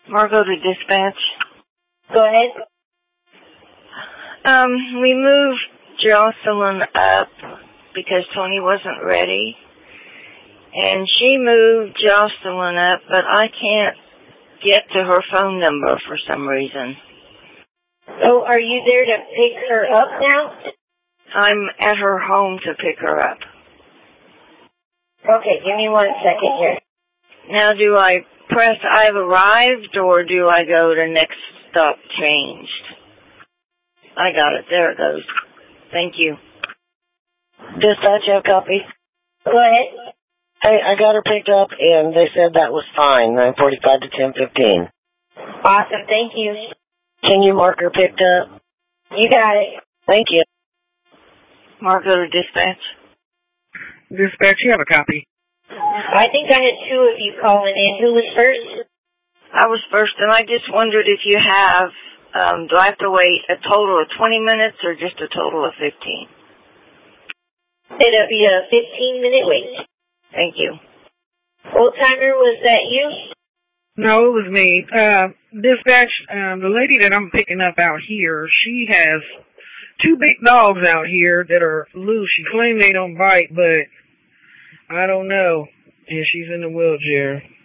Margo to dispatch. Go ahead. We moved Jocelyn up because Tony wasn't ready. And she moved Jocelyn up, but I can't get to her phone number for some reason. So are you there to pick her up now? I'm at her home to pick her up. Okay, give me 1 second here. Now, do I press I've arrived, or do I go to next stop changed? I got it. There it goes. Thank you. Dispatch, you have a copy? Go ahead. Hey, I got her picked up, and they said that was fine, 9:45 to 10:15. Awesome, thank you. Can you mark her picked up? You got it. Thank you. Margo to dispatch. Dispatch, you have a copy? I think I had 2 of you calling in. Who was first? I was first, and I just wondered if you have, do I have to wait a total of 20 minutes or just a total of 15? It'll be a 15-minute wait. Thank you. Old timer, was that you? No, it was me. Dispatch, the lady that I'm picking up out here, she has 2 big dogs out here that are loose. She claimed they don't bite, but I don't know. And she's in a wheelchair.